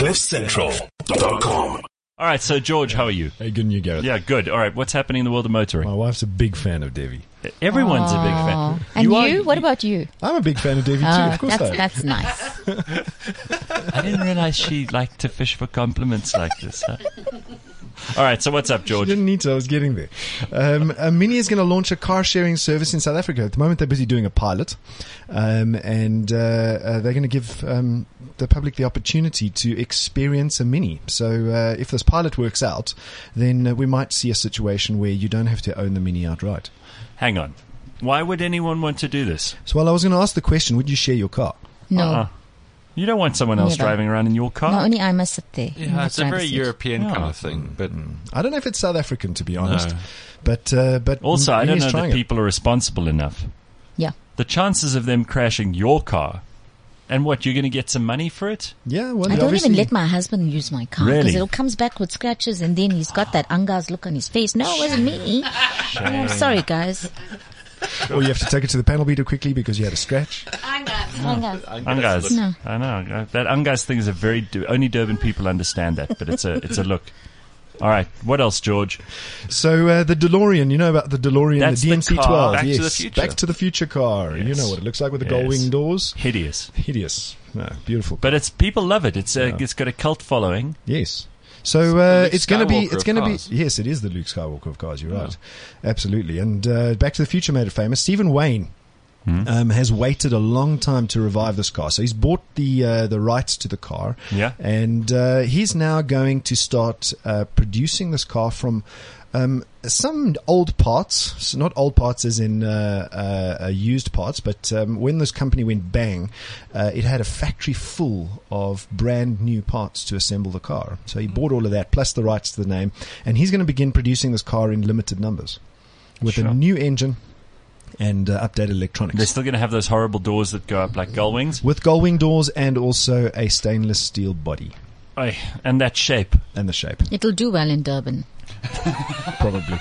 CliffCentral.com. All right, so George, how are you? Hey, good, and you, Gareth? Yeah, good. All right, what's happening in the world of motoring? My wife's a big fan of Devi. Everyone's a big fan. And you? What about you? I'm a big fan of Devi too, of course I am. That's nice. I didn't realize she liked to fish for compliments like this. Huh? All right, so what's up, You George? didn't need to, I was getting there. Mini is going to launch a car sharing service in South Africa. At the moment, they're busy doing a pilot, and they're going to give the public the opportunity to experience a Mini. So if this pilot works out, then we might see a situation where you don't have to own the Mini outright. Hang on. Why would anyone want to do this? So, I was going to ask the question, would you share your car? No. You don't want someone else Never. driving around in your car? No, only I must sit there. Yeah, it's a very European kind of thing, but I don't know if it's South African, to be honest. No. But Also, I don't Mini's know trying that it. people are responsible enough. Yeah. The chances of them crashing your car, and what, you're going to get some money for it? Yeah, well, I don't obviously- even let my husband use my car Really? because it comes back with scratches and then he's got that Angas look on his face. No, it wasn't me. Oh, I'm sorry, guys. Or you have to take it to the panel beater quickly because you had a scratch. Angas. Ungas. No. I know. That Ungas thing is a very... only Durban people understand that, but it's a look. All right, what else, George? So the DeLorean, you know about the DeLorean, That's the the DMC-12. car. Back to yes, the Future. Back to the Future car. You Yes. know what it looks like with the Yes. gold wing doors. Hideous. Hideous. No, beautiful. But people love it. It's got a cult following. Yes. So Luke it's going to be. Skywalker It's of going to be. cars. Yes, it is the Luke Skywalker of cars. You're right, absolutely. And Back to the Future made it famous. Stephen Wayne has waited a long time to revive this car. So he's bought the rights to the car. Yeah. And he's now going to start producing this car from some old parts. So not old parts as in used parts, but when this company went bang, it had a factory full of brand new parts to assemble the car. So he bought all of that, plus the rights to the name, and he's going to begin producing this car in limited numbers with Sure. a new engine and updated electronics. They're still going to have those horrible doors that go up like gull wings. With gull wing doors and also a stainless steel body Aye, and that shape. and the shape, It'll do well in Durban. probably.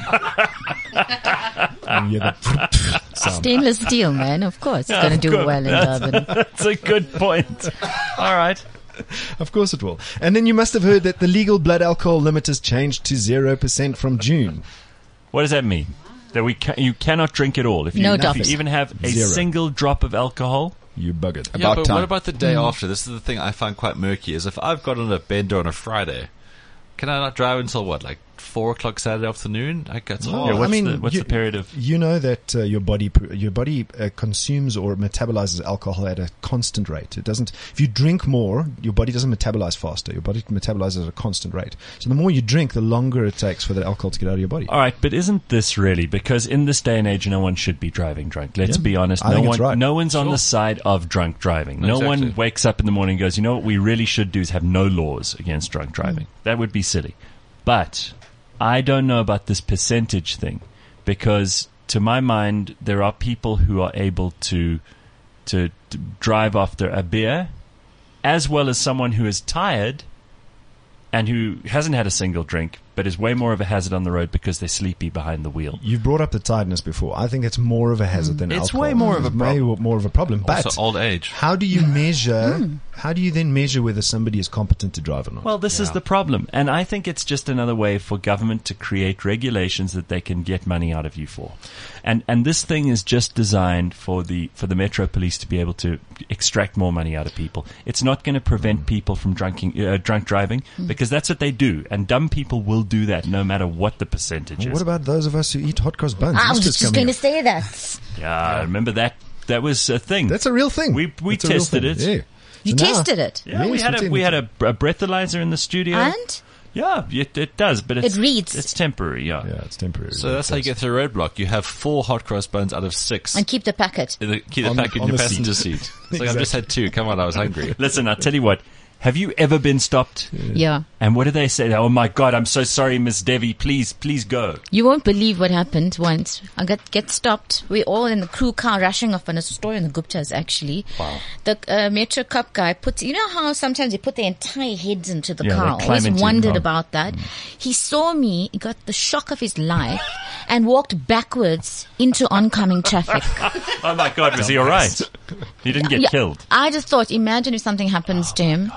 And you hear the sound. Stainless steel, man. Of course. It's going to do Good. well in Durban. That's a good point. All right. Of course it will. And then you must have heard that the legal blood alcohol limit has changed to 0% from June. What does that mean? That you cannot drink at all. If you, No if duffers. you even have a Zero. single drop of alcohol. You buggered. yeah, but time. what about the day after? This is the thing I find quite murky, is if I've got on a bender on a Friday, can I not drive until what, like 4 o'clock Saturday afternoon? I guess Oh, Yeah, I what's mean, the period of... You know that your body consumes or metabolizes alcohol at a constant rate. It doesn't. If you drink more, your body doesn't metabolize faster. Your body metabolizes at a constant rate. So the more you drink, the longer it takes for the alcohol to get out of your body. All right, but isn't this really... Because in this day and age, no one should be driving drunk. Let's Yeah. be honest. I think it's right. No one's on Sure. the side of drunk driving. No Exactly. one wakes up in the morning and goes, you know what we really should do is have no laws against drunk driving. That would be silly. But I don't know about this percentage thing, because to my mind, there are people who are able to drive after a beer, as well as someone who is tired and who hasn't had a single drink, but is way more of a hazard on the road because they're sleepy behind the wheel. You've brought up the tiredness before. I think it's more of a hazard than It's alcohol. way more of a It's way more of a problem. But Also, old age. how do you measure? How do you then measure whether somebody is competent to drive or not? Well, this is the problem. And I think it's just another way for government to create regulations that they can get money out of you for. And this thing is just designed for the Metro Police to be able to extract more money out of people. It's not going to prevent people from drunk driving, because that's what they do. And dumb people will do that no matter what the percentage is. What about those of us who eat hot cross buns? I was Easter's just coming going to up. say that. Yeah, remember that was a thing. That's a real thing. We That's a real tested thing. it. Yeah. You So now- tested it. Yeah, we Yes, had we we did. had a breathalyzer in the studio. And? Yeah, it does, but It reads. It's temporary. Yeah. Yeah, it's temporary. So that's how you get through a roadblock. You have 4 hot cross buns out of 6. And keep the packet. Keep the On- pack in on your the passenger seat. It's like, I've just had 2. Come on, I was hungry. Listen, I'll tell you what. Have you ever been stopped? Yeah. And what do they say? Oh my God, I'm so sorry, Miss Devi. Please go. You won't believe what happened once. I get stopped. We're all in the crew car rushing off on a story in the Guptas, actually. Wow. The Metro Cup guy puts, you know how sometimes they put their entire heads into the Yeah, car? they I climb always into- wondered oh. about that. He saw me, he got the shock of his life, and walked backwards into oncoming traffic. Oh my God, was he all right? He didn't get Yeah, killed. I just thought, imagine if something happens to him.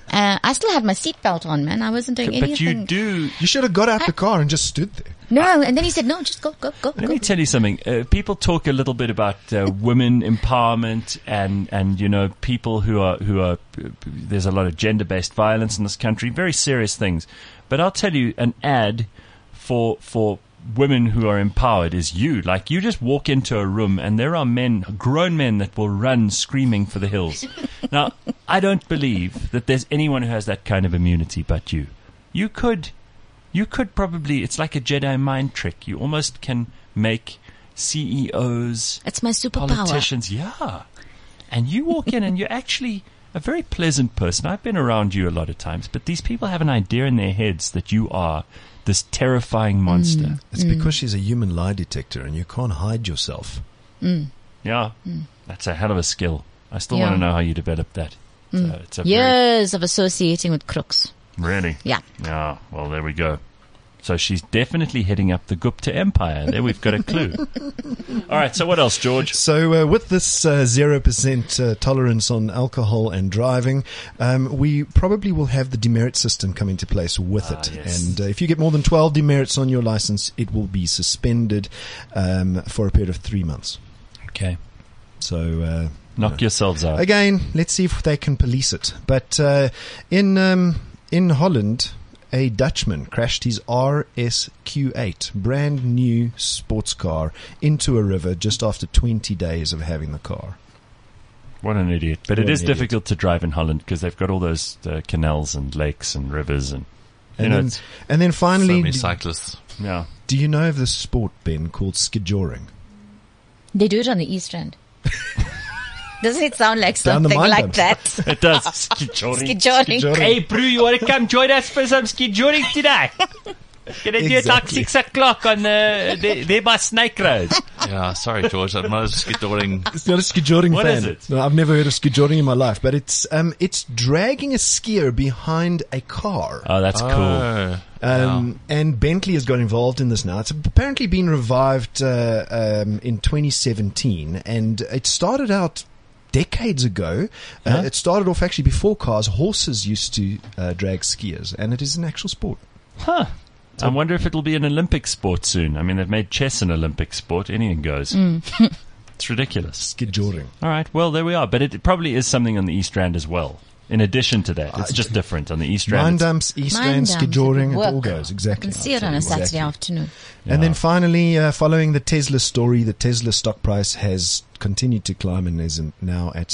I still had my seatbelt on, man. I wasn't doing But you anything. do. You should have got out the car and just stood there. No, and then he said, no, just go. Let me tell you something. People talk a little bit about women empowerment and you know people who are there's a lot of gender-based violence in this country, very serious things. But I'll tell you, an ad for women who are empowered is you. Like, you just walk into a room and there are men, grown men, that will run screaming for the hills. Now, I don't believe that there's anyone who has that kind of immunity but you. You could probably, it's like a Jedi mind trick. You almost can make CEOs, That's my superpower. politicians, yeah. And you walk in and you're actually a very pleasant person. I've been around you a lot of times, but these people have an idea in their heads that you are this terrifying monster. It's because she's a human lie detector and you can't hide yourself. Yeah. That's a hell of a skill. I still Yeah. want to know how you developed that. So it's a Years of associating with crooks. really? Yeah. Yeah, well, there we go. So she's definitely heading up the Gupta Empire. There we've got a clue. All right, so what else, George? So with this 0% tolerance on alcohol and driving, we probably will have the demerit system come into place with it. Yes. And if you get more than 12 demerits on your license, it will be suspended for a period of 3 months. Okay. So Knock yourselves out. again, let's see if they can police it. But in Holland, a Dutchman crashed his RSQ8, brand new sports car, into a river just after 20 days of having the car. What an idiot. But What it is an idiot. difficult to drive in Holland because they've got all those canals and lakes and rivers and, you And know, then, it's, and then So finally, many cyclists. yeah. do you know of this sport, Ben, called skijoring? They do it on the East End. Doesn't it sound like Down the something mine like dump. that? It does. Skijoring. Skijoring. Hey, Brew, you want to come join us for some skijoring today? Gonna do it like Exactly. 6 o'clock on there by Snake Road. Yeah, sorry, George. I'm not just skidoring. It's not a skijoring What fan. is it? No, I've never heard of skijoring in my life, but it's dragging a skier behind a car. Oh, that's cool. And Bentley has got involved in this now. It's apparently been revived in 2017, and it started out decades ago. Huh? It started off actually before cars. Horses used to drag skiers, and it is an actual sport. Huh. I wonder if it'll be an Olympic sport soon. I mean, they've made chess an Olympic sport. Anything goes. It's ridiculous. Skijoring. All right. Well, there we are. But it probably is something on the East Rand as well. In addition to that, it's just different on the East Rand. Mine it's- dumps, East Mine Rand, dumps, skijoring, it it all would goes. I Exactly. can see it on a Saturday afternoon. And then finally, following the Tesla story, the Tesla stock price has continued to climb and is now at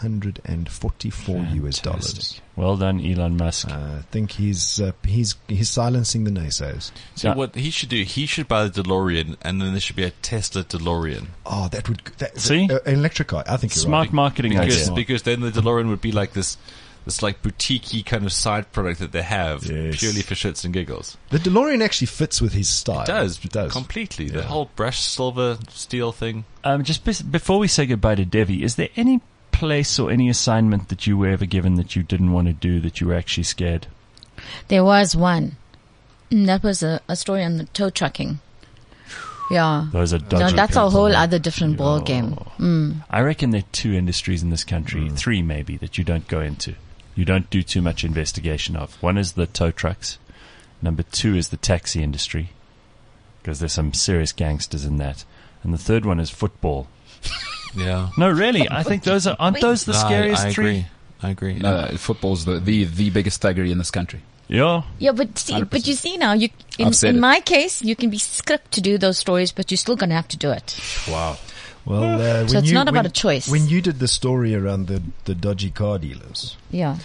$644 US. Fantastic. Well done, Elon Musk. I think he's silencing the naysayers. See, Yeah. what he should do, he should buy the DeLorean, and then there should be a Tesla DeLorean. Oh, that would See? an electric car. I think you're Smart right. marketing Because, idea. because then the DeLorean would be like this like boutique-y kind of side product that they have Yes. purely for shits and giggles. The DeLorean actually fits with his style. It does. It does. Completely. Yeah. The whole brushed silver steel thing. Just before we say goodbye to Devi, is there any place or any assignment that you were ever given that you didn't want to do, that you were actually scared? There was one. That was a story on the tow trucking. Yeah. Those are No, dodgy that's a people. whole other different ball game. I reckon there are 2 industries in this country, 3 maybe, that you don't go into. You don't do too much investigation of. One is the tow trucks. Number 2 is the taxi industry, because there's some serious gangsters in that. And the third one is football. Yeah. No, really, I think aren't those the No, scariest I 3? agree. I agree. No, football's the biggest thuggery in this country. Yeah. Yeah, but you see now, I've said in it. my case, you can be scripted to do those stories, but you're still going to have to do it. Wow. Well, So it's not about a choice. When you did the story around the dodgy car dealers, Yeah.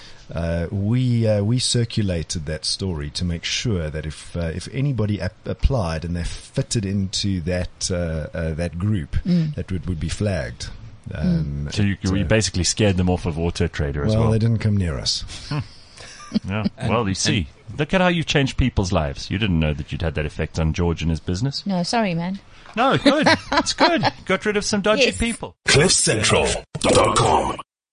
we circulated that story to make sure that if anybody applied and they fitted into that group, that would be flagged. So you basically scared them off of Auto Trader as well, well. they didn't come near us. Yeah. Well, you see. Look at how you've changed people's lives. You didn't know that you'd had that effect on George and his business. No, sorry, man. No, good. It's good. Got rid of some dodgy Yes. people. CliffCentral.com